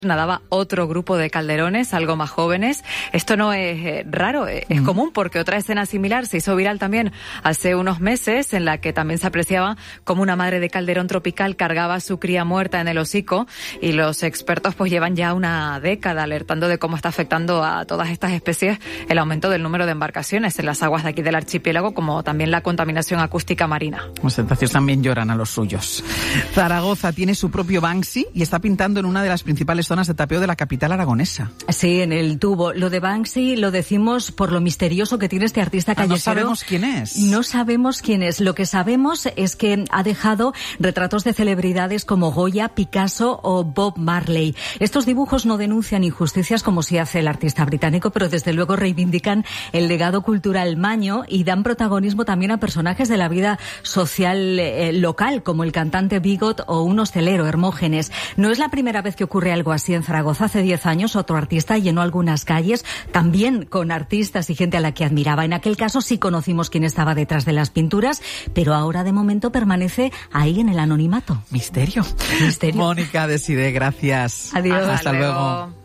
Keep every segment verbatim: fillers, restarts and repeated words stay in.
nadaba otro grupo de calderones, algo más jóvenes. Esto no es eh, raro, eh, es mm. común, porque otra escena similar se hizo viral también hace unos meses, en la que también se apreciaba como una madre de calderón tropical cargaba a su cría muerta en el hocico, y los expertos pues llevan ya una década alertando de cómo está afectando a todas estas especies el aumento del número de embarcaciones en las aguas de aquí del archipiélago, como también la contaminación acústica marina. Los cetáceos también lloran a los suyos. Zaragoza tiene su propio Banksy y está pintando en una de las principales zonas de tapeo de la capital aragonesa. Sí, en el Tubo. Lo de Banksy lo decimos por lo misterioso que tiene este artista callejero. Ah, no sabemos quién es. No sabemos quién es. Lo que sabemos es que ha dejado retratos de celebridades como Goya, Picasso o Bob Marley. Estos dibujos no denuncian injusticias como sí hace el artista británico, pero desde luego reivindican el legado cultural maño y dan protagonismo también a personajes de la vida social eh, local, como el cantante Bigot o un hostelero, Hermógenes. No es la primera vez que ocurre algo así en Zaragoza. Hace diez años otro artista llenó algunas calles, también con artistas y gente a la que admiraba. En aquel caso sí conocimos quién estaba detrás de las pinturas, pero ahora de momento permanece ahí en el anonimato. Misterio. Misterio. Mónica Deside, gracias. Adiós. Hasta, Hasta luego. luego.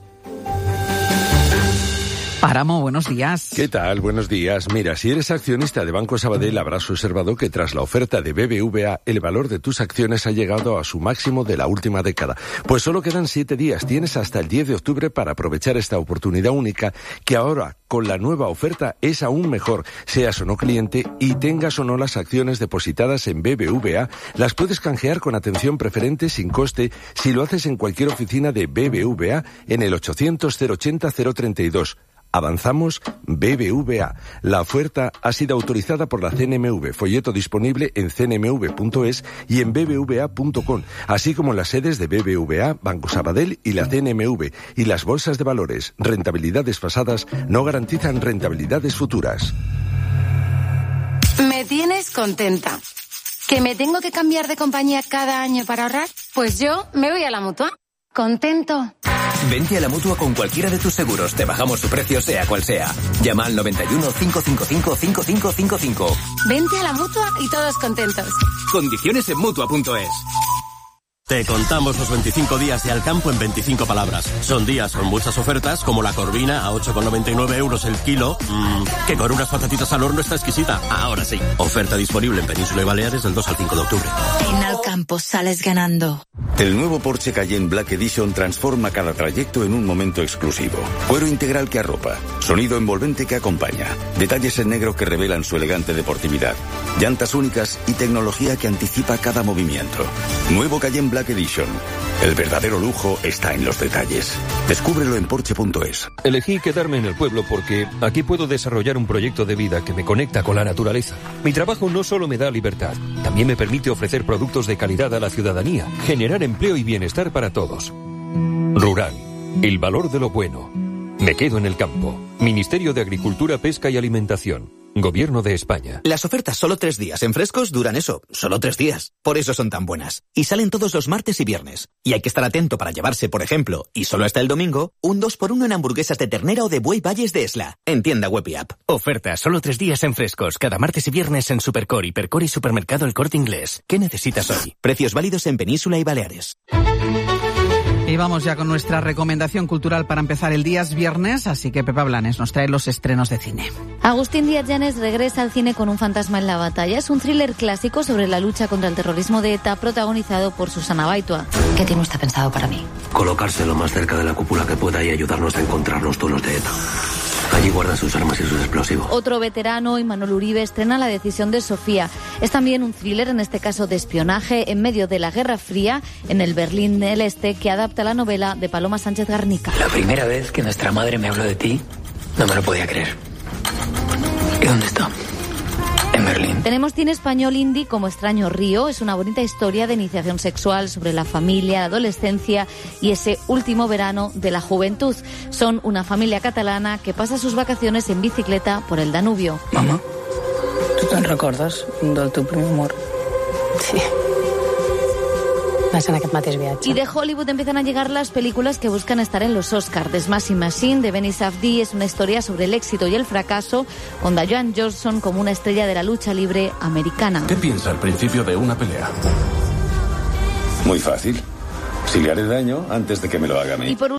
Páramo, buenos días. ¿Qué tal? Buenos días. Mira, si eres accionista de Banco Sabadell, habrás observado que tras la oferta de B B V A, el valor de tus acciones ha llegado a su máximo de la última década. Pues solo quedan siete días. Tienes hasta el diez de octubre para aprovechar esta oportunidad única, que ahora, con la nueva oferta, es aún mejor. Seas o no cliente y tengas o no las acciones depositadas en B B V A, las puedes canjear con atención preferente sin coste si lo haces en cualquier oficina de B B V A en el ochocientos cero ochenta cero treinta y dos. Avanzamos B B V A. La oferta ha sido autorizada por la C N M V. Folleto disponible en c n m v punto es y en b b v a punto com, así como en las sedes de B B V A, Banco Sabadell y la C N M V. Y las bolsas de valores. Rentabilidades pasadas no garantizan rentabilidades futuras. Me tienes contenta. ¿Que me tengo que cambiar de compañía cada año para ahorrar? Pues yo me voy a la Mutua. Contento. Vente a la Mutua con cualquiera de tus seguros. Te bajamos su precio sea cual sea. Llama al noventa y uno, cinco cinco cinco, cinco cinco cinco cinco. Vente a la Mutua y todos contentos. Condiciones en Mutua punto es. Te contamos los veinticinco días de Al Campo en veinticinco palabras. Son días con muchas ofertas, como la corvina a ocho con noventa y nueve euros el kilo, mmm, que con unas patatitas al horno está exquisita. Ahora sí. Oferta disponible en Península y Baleares del dos al cinco de octubre. En Al Campo sales ganando. El nuevo Porsche Cayenne Black Edition transforma cada trayecto en un momento exclusivo. Cuero integral que arropa, sonido envolvente que acompaña, detalles en negro que revelan su elegante deportividad, llantas únicas y tecnología que anticipa cada movimiento. Nuevo Cayenne Black Edition. El verdadero lujo está en los detalles. Descúbrelo en Porsche punto es. Elegí quedarme en el pueblo porque aquí puedo desarrollar un proyecto de vida que me conecta con la naturaleza. Mi trabajo no solo me da libertad, también me permite ofrecer productos de calidad a la ciudadanía, generar empleo y bienestar para todos. Rural, el valor de lo bueno. Me quedo en el campo. Ministerio de Agricultura, Pesca y Alimentación. Gobierno de España. Las ofertas solo tres días en Frescos duran eso, solo tres días. Por eso son tan buenas. Y salen todos los martes y viernes. Y hay que estar atento para llevarse, por ejemplo, y solo hasta el domingo, un dos por uno en hamburguesas de ternera o de buey Valles de Esla. En tienda web y app. Ofertas solo tres días en Frescos. Cada martes y viernes en Supercore, Hipercore y Supermercado El Corte Inglés. ¿Qué necesitas hoy? Precios válidos en Península y Baleares. Y vamos ya con nuestra recomendación cultural para empezar el día. Es viernes, así que Pepa Blanes nos trae los estrenos de cine. Agustín Díaz Llanes regresa al cine con Un fantasma en la batalla. Es un thriller clásico sobre la lucha contra el terrorismo de ETA, protagonizado por Susana Baitua. ¿Qué tiene usted pensado para mí? Colocarse lo más cerca de la cúpula que pueda y ayudarnos a encontrar los túneles de ETA. Allí guarda sus armas y sus explosivos. Otro veterano, Imanol Uribe, estrena La decisión de Sofía. Es también un thriller, en este caso de espionaje, en medio de la Guerra Fría, en el Berlín del Este, que adapta la novela de Paloma Sánchez Garnica. La primera vez que nuestra madre me habló de ti, no me lo podía creer. ¿Y dónde está? En Berlín. Tenemos cine español indie como Extraño Río. Es una bonita historia de iniciación sexual sobre la familia, la adolescencia y ese último verano de la juventud. Son una familia catalana que pasa sus vacaciones en bicicleta por el Danubio. Mamá, ¿tú te'n recordes del teu primer amor? Sí. En aquest mateix viatge. Y de Hollywood empiezan a llegar las películas que buscan estar en los Oscars. The Smashing Machine de Benny Safdie es una historia sobre el éxito y el fracaso, con Dwayne Johnson como una estrella de la lucha libre americana. ¿Qué piensa al principio de una pelea? Muy fácil. Si le haré daño antes de que me lo haga a mí. Y por